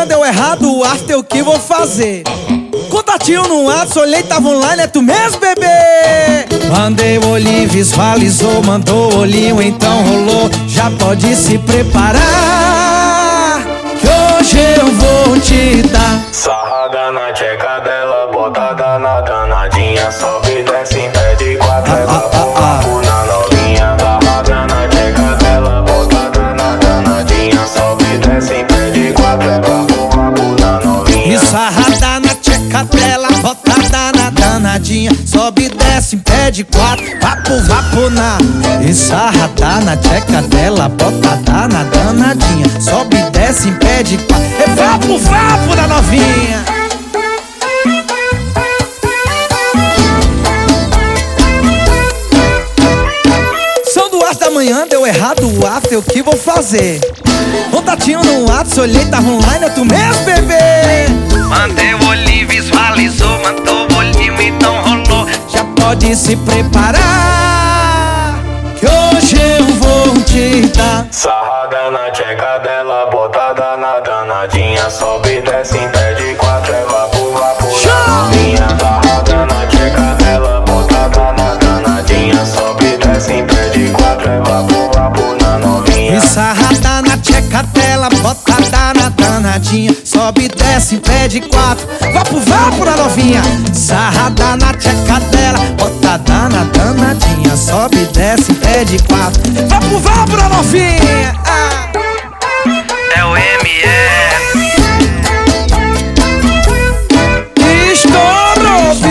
manhã deu errado o after, o que vou fazer? Contatinho no WhatsApp, olhei, tava online, é tu mesmo, bebê? Mandei o olhinho, visualizou, mandou o olhinho, então rolou. Já pode se preparar, que hoje eu vou te dar sarrada na tcheca dela, botada na danadinha, sobe e desce em pé de quatro, é papo na novinha. Sarrada na tcheca dela, botada na danadinha, sobe e desce em pé de quatro, é papo na novinha. E sarrada na tcheca dela, botada na danadinha, sobe e desce em pé de quatro, vapo na. E sarrada na tcheca dela, botada na danadinha, sobe e desce em pé de quatro, é vapo na novinha. São 2 da manhã, deu errado o after, o que vou fazer? Contatinho no WhatsApp, olhei, tava online, é tu mesmo, bebê? Mandei o olhinho, visualizou, mandou o olhinho, então rolou. Já pode se preparar, que hoje eu vou te dar sarrada na tcheca dela, botada na danadinha, sobe e desce em pé de quatro, é vapo na novinha. Sarrada na tcheca dela, botada na danadinha, sobe e desce em pé de quatro, é vapo na novinha. E sarrada na tcheca dela, botada na danadinha, sobe e desce em pé de quatro, vapo na novinha. Sarrada na tcheca dela, botada na danadinha, sobe e desce em pé de quatro, vapo na novinha. É o MF. Estourou,